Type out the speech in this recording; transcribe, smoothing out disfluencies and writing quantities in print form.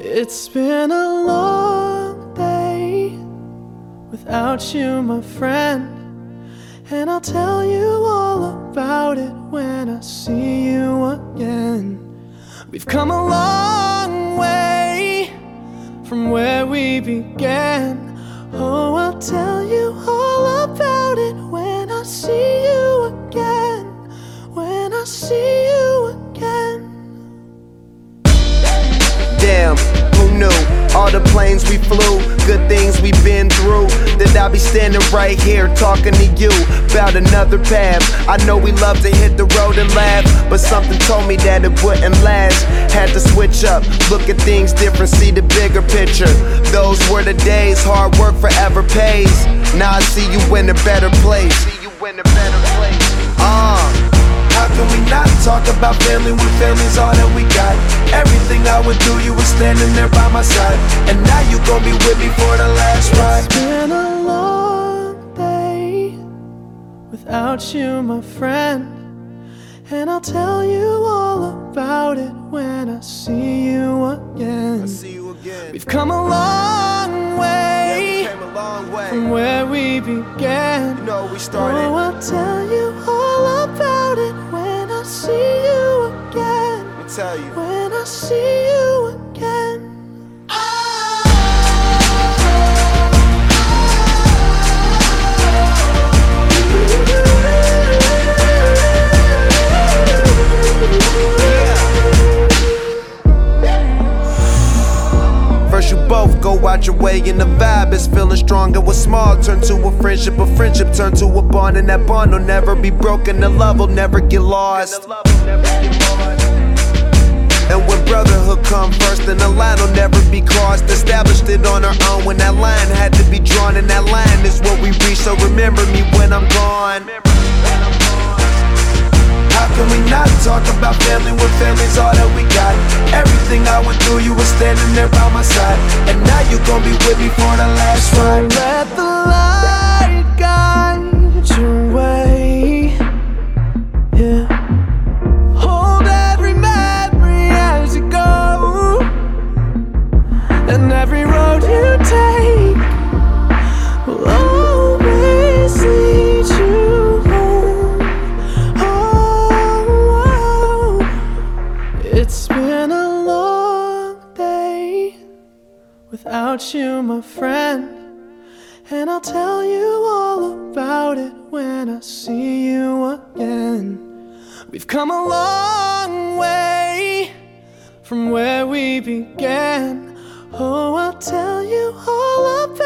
It's been a long day without you, my friend, and I'll tell you all about it when I see you again. We've come a long way from where we began. Oh, I'll tell you all about it when I see you again. When I see you again. Damn, who knew? All the planes we flew, good things we've been through, that I'll be standing right here talking to you about another path. I know we love to hit the road and laugh, but something told me that it wouldn't last. Had to switch up, look at things different, see the bigger picture. Those were the days, hard work forever pays. Now I see you in a better place. How can we not talk about family when family's all that we got? Everything I went through, you were standing there by my side, and now you gon' be with me for the last ride. It's been a long day without you, my friend, and I'll tell you all about it when I see you again. We've come a long way, from where we began. You know we started. Oh, I'll tell you all about it when I see you again. I'll tell you. When I see you again. First you both go out your way and the vibe is feeling strong. And what's small turn to a friendship turn to a bond, and that bond will never be broken. The love will never get lost. And when brotherhood come first, then the line will never be crossed. Established it on our own when that line had to be drawn, and that line is what we reach. So remember me when I'm gone. How can we not talk about family when family's all that we got? Everything I went through, you were standing there by my side, and now you gon' be with me for the last ride. Let the light guide your way. Yeah. Hold every memory as you go, and every road you take will always lead you home. Oh, it's been a long day without you, my friend, and I'll tell you all about it when I see you again. We've come a long way from where we began. Oh, I'll tell you all about